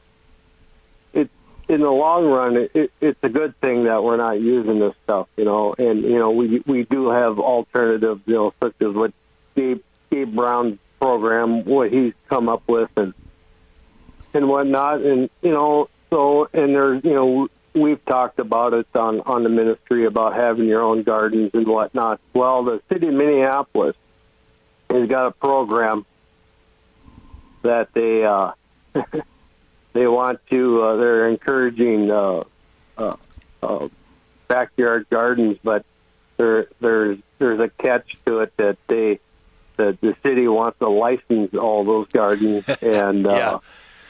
it in the long run, it, it, it's a good thing that we're not using this stuff, you know, and you know, we we do have alternatives, you know, such as what Gabe Gabe Brown's program, what he's come up with, and and whatnot, and you know, so and there's you know. We've talked about it on, on the ministry about having your own gardens and whatnot. Well, the city of Minneapolis has got a program that they uh, they want to. Uh, they're encouraging uh, uh, uh, backyard gardens, but there there's there's a catch to it that they that the city wants to license all those gardens and. Uh, yeah.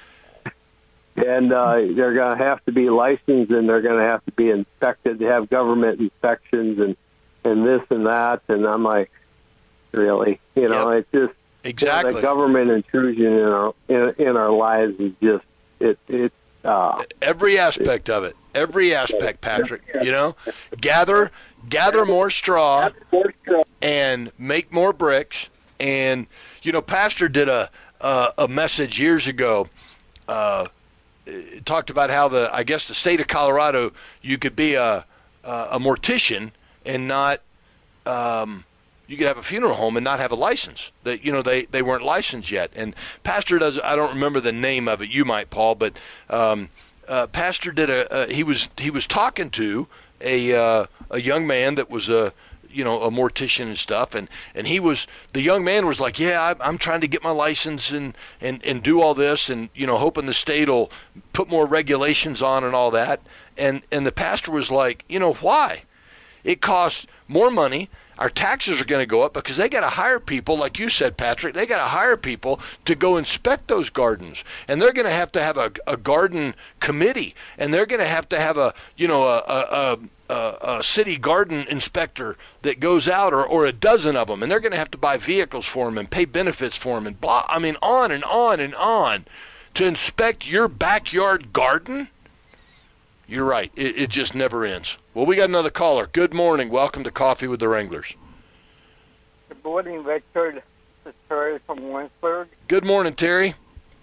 And uh, they're going to have to be licensed, and they're going to have to be inspected. They have government inspections and, and this and that. And I'm like, really? You know, yep. it's just exactly you know, the government intrusion in our in, in our lives is just it it. Uh, every aspect of it, every aspect, Patrick. You know, gather gather more straw and make more bricks. And you know, Pastor did a a, a message years ago. Uh, It talked about how the I guess the state of Colorado, you could be a a, a mortician and not um, you could have a funeral home and not have a license. That you know they, they weren't licensed yet. And Pastor does I don't remember the name of it. You might, Paul, but um, uh, Pastor did a uh, he was he was talking to a uh, a young man that was a you know, a mortician and stuff. And, and he was, the young man was like, yeah, I'm, I'm trying to get my license and, and, and do all this and, you know, hoping the state will put more regulations on and all that. And, and the pastor was like, you know, why? It costs more money. Our taxes are going to go up because they got to hire people, like you said, Patrick. They got to hire people to go inspect those gardens, and they're going to have to have a, a garden committee, and they're going to have to have a, you know, a, a, a, a uh, city garden inspector that goes out, or, or a dozen of them, and they're going to have to buy vehicles for them and pay benefits for them and blah. I mean, on and on and on to inspect your backyard garden. You're right. It, it just never ends. Well, we got another caller. Good morning. Welcome to Coffee with the Wranglers. Good morning, Richard. This is Terry from Winsburg. Good morning, Terry.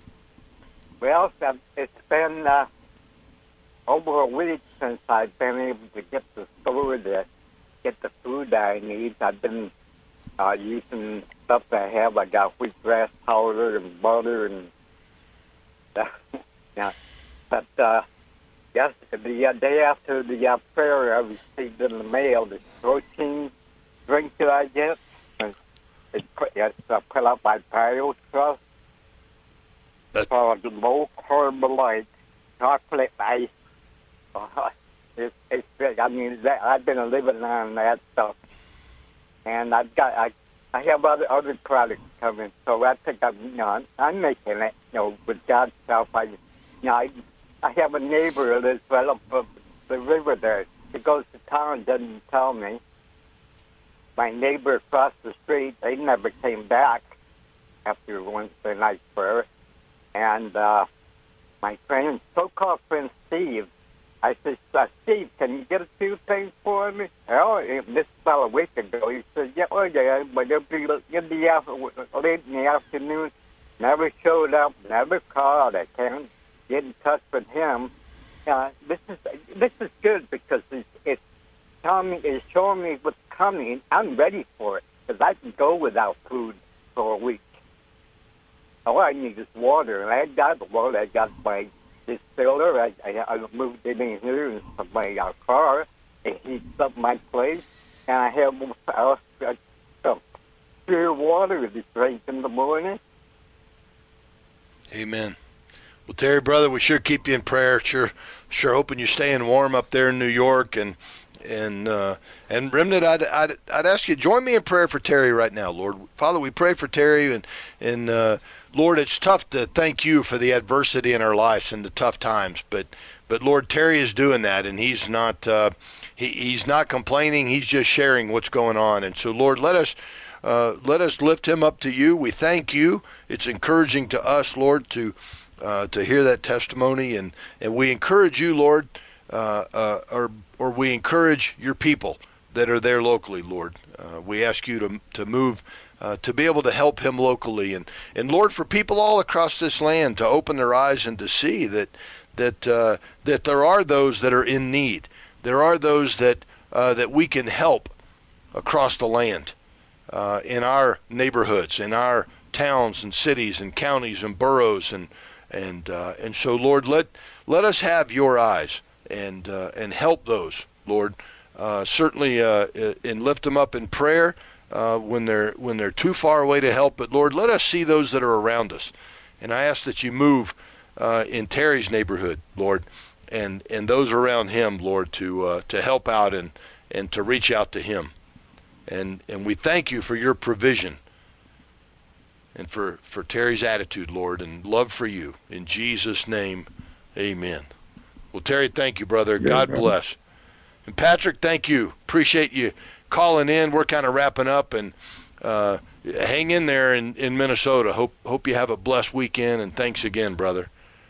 Well, it's been uh, over a week since I've been able to get the store to get the food I need. I've been uh, using stuff I have. I got wheatgrass powder and butter and stuff. Yeah. But uh, yes, the uh, day after the uh, prayer, I received in the mail the protein drink that I get. It's put, it's uh, put up by Bio Trust. It's called low carb chocolate ice. Uh, it's, it's, I mean, that, I've been living on that stuff, and I've got I, I have other other products coming, so I think I'm you know I'm, I'm making it. You know, with God's help, I you know I I have a neighbor that lives right up the river there. He goes to town, doesn't tell me. My neighbor across the street, they never came back after Wednesday night prayer. And uh, my friend, so-called friend Steve, I said, uh, Steve, can you get a few things for me? Oh, this fell a week ago. He said, yeah, oh yeah, but it'll be in the after, late in the afternoon. Never showed up, never called. I can't get in touch with him. Uh, this is this is good because it's, it's telling me, it's showing me what's coming. I'm ready for it because I can go without food for a week. All I need is water, and I got the water. I got my distiller. I, I, I moved it in here in my uh, car. It heats up my place, and I have uh, uh, uh, pure water to drink in the morning. Amen. Well, Terry, brother, we sure keep you in prayer. Sure, sure hoping you're staying warm up there in New York, and and uh, and Remnant, I'd, I'd I'd ask you join me in prayer for Terry right now, Lord. Father, we pray for Terry, and and uh, Lord, it's tough to thank you for the adversity in our lives and the tough times, but but Lord, Terry is doing that, and he's not uh, he he's not complaining. He's just sharing what's going on, and so Lord, let us. Uh, let us lift him up to you. We thank you. It's encouraging to us, Lord, to uh, to hear that testimony, and, and we encourage you, Lord, uh, uh, or or we encourage your people that are there locally, Lord. Uh, we ask you to to move uh, to be able to help him locally, and and Lord, for people all across this land to open their eyes and to see that that uh, that there are those that are in need. There are those that uh, that we can help across the land. Uh, in our neighborhoods, in our towns and cities and counties and boroughs, and and uh, and so, Lord, let let us have your eyes and uh, and help those, Lord. Uh, certainly, uh, and lift them up in prayer uh, when they're when they're too far away to help. But Lord, let us see those that are around us, and I ask that you move uh, in Terry's neighborhood, Lord, and and those around him, Lord, to uh, to help out and and to reach out to him. And and we thank you for your provision and for, for Terry's attitude, Lord, and love for you. In Jesus' name, amen. Well, Terry, thank you, brother. Yes, God brother. bless. And Patrick, thank you. Appreciate you calling in. We're kind of wrapping up, and uh, hang in there in, in Minnesota. Hope hope you have a blessed weekend, and thanks again, brother.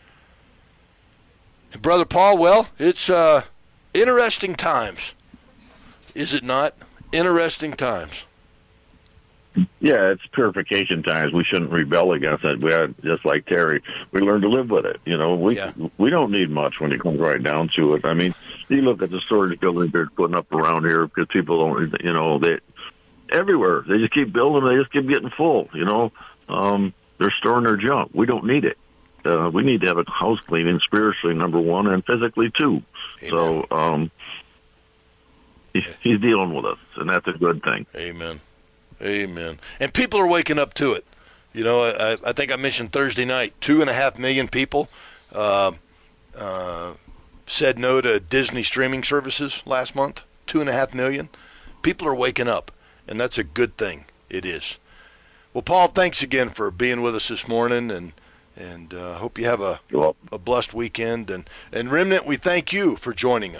And Brother Paul, well, it's uh, interesting times, is it not? Interesting times. Yeah, it's purification times. We shouldn't rebel against it. We had, just like Terry, we learn to live with it. You know, we Yeah. we don't need much when it comes right down to it. I mean, you look at the storage buildings they're putting up around here because people don't, you know, they everywhere they just keep building. They just keep getting full. You know, um, they're storing their junk. We don't need it. Uh, we need to have a house cleaning spiritually, number one, and physically too. Amen. So. Um, He's, he's dealing with us, and that's a good thing. Amen. Amen. And people are waking up to it. You know, I, I think I mentioned Thursday night, two and a half million people uh, uh, said no to Disney streaming services last month. Two and a half million. People are waking up, and that's a good thing. It is. Well, Paul, thanks again for being with us this morning, and and uh, hope you have a, You're welcome. a blessed weekend. And, and Remnant, we thank you for joining us.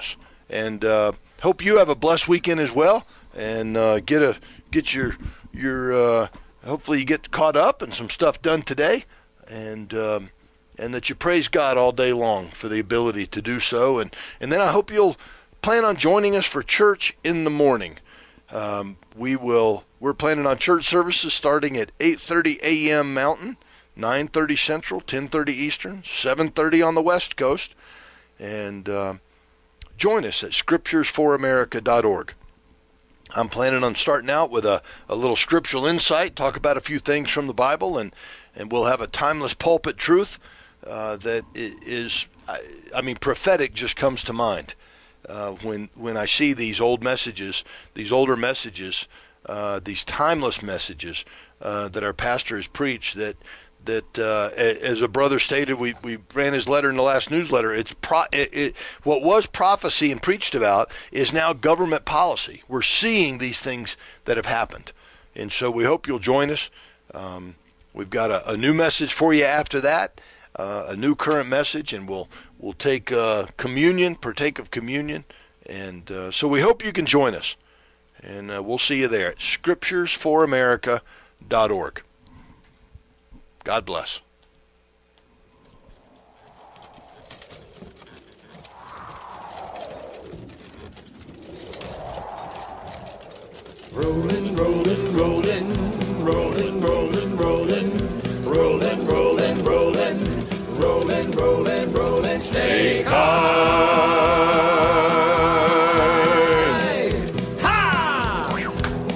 And uh, hope you have a blessed weekend as well, and uh, get a get your your uh, hopefully you get caught up and some stuff done today, and um, and that you praise God all day long for the ability to do so. And and then I hope you'll plan on joining us for church in the morning. Um, we will. We're planning on church services starting at eight thirty a.m. Mountain, nine thirty Central, ten thirty Eastern, seven thirty on the West Coast, and uh, join us at scriptures for america dot org. I'm planning on starting out with a, a little scriptural insight, talk about a few things from the Bible, and, and we'll have a timeless pulpit truth uh, that is, I, I mean, prophetic just comes to mind. Uh, when when I see these old messages, these older messages, uh, these timeless messages uh, that our pastors preach, that that uh, as a brother stated, we, we ran his letter in the last newsletter. It's pro, it, it, what was prophecy and preached about is now government policy. We're seeing these things that have happened, and so we hope you'll join us. Um, we've got a, a new message for you after that. Uh, a new current message, and we'll we'll take uh, communion, partake of communion, and uh, so we hope you can join us, and uh, we'll see you there at scriptures for america dot org. God bless. Rolling, rolling, rolling, rolling, rolling, rolling. Rollin', rollin', rollin', rollin', rollin', rollin', snake high. Ha!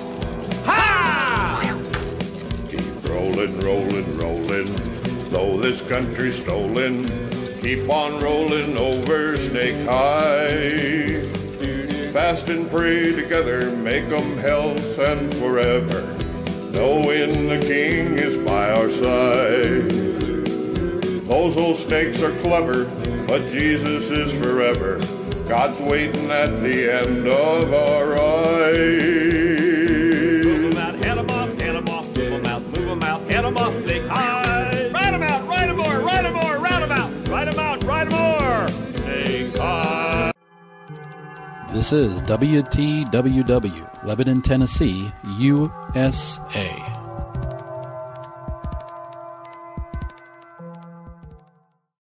Ha! Keep rollin', rollin', rollin', though this country's stolen. Keep on rollin' over Snake High. Fast and pray together, make 'em health and forever. Knowing the King is by our side. Those old snakes are clever, but Jesus is forever. God's waiting at the end of our ride. Move 'em out, head 'em off, head 'em off, move 'em out, move 'em out, head 'em off, Snake High. Ride 'em out, ride 'em more, ride 'em more, round 'em out, ride 'em out, ride 'em more, Snake High. This is W T W W, Lebanon, Tennessee, U S A.